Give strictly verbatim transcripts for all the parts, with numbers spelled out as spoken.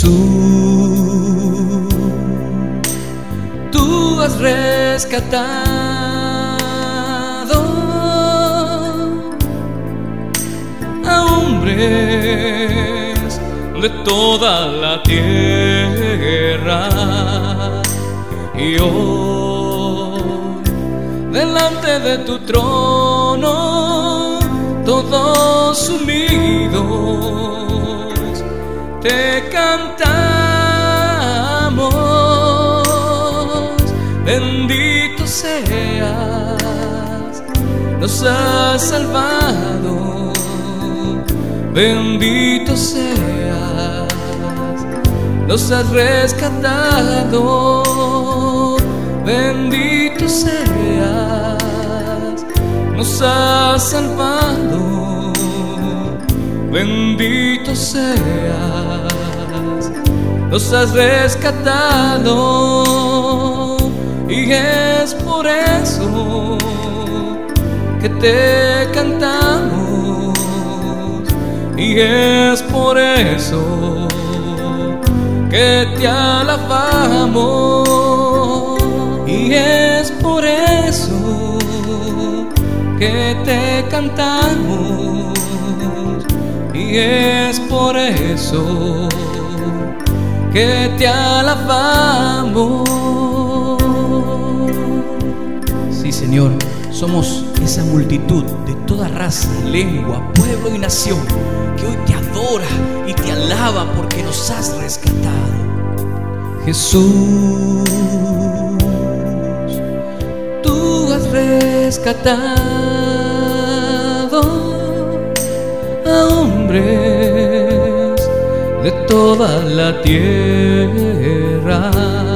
Jesús, tú has rescatado a hombres de toda la tierra, y hoy delante de tu trono todos unidos te cantamos. Bendito seas, nos has salvado. Bendito seas, nos has rescatado. Bendito seas, nos has salvado. Bendito seas, nos has rescatado. Y es por eso que te cantamos, y es por eso que te alabamos, y es por eso que te cantamos, y es por eso que te alabamos. Sí, Señor, somos esa multitud de toda raza, lengua, pueblo y nación que hoy te adora y te alaba porque nos has rescatado. Jesús, tú has rescatado a hombres de toda la tierra,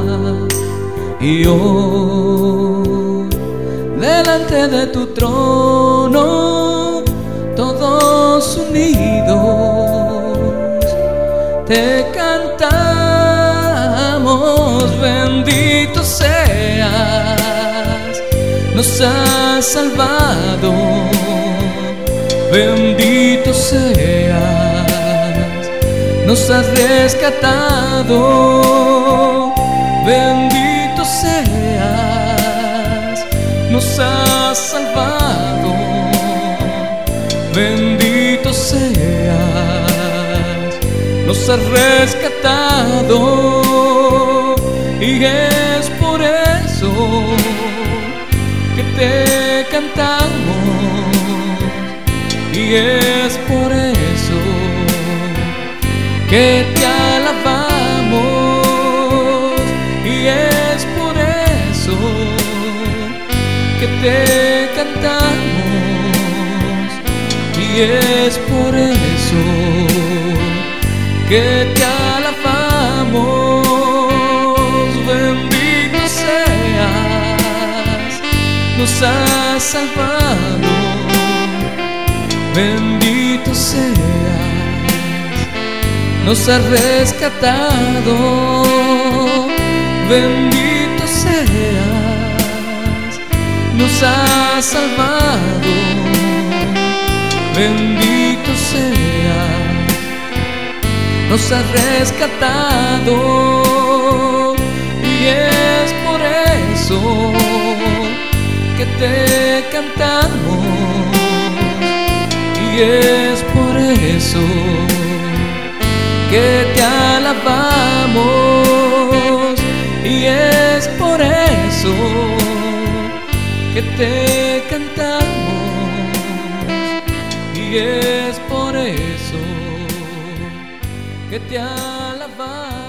y hoy delante de tu trono todos unidos te cantamos. Bendito seas, nos has salvado. Bendito seas, nos has rescatado. Bendito seas, nos has salvado. Bendito seas, nos has rescatado. Y es por eso que te cantamos, y es por eso que te alabamos, y es por eso que te cantamos, y es por eso que te alabamos. Bendito seas, nos has salvado. Bendito seas, nos has rescatado. Bendito seas, nos has salvado. Bendito seas, nos has rescatado. Y es por eso que te cantamos, y es por eso que te alabamos, y es por eso que te cantamos, y es por eso que te alabamos.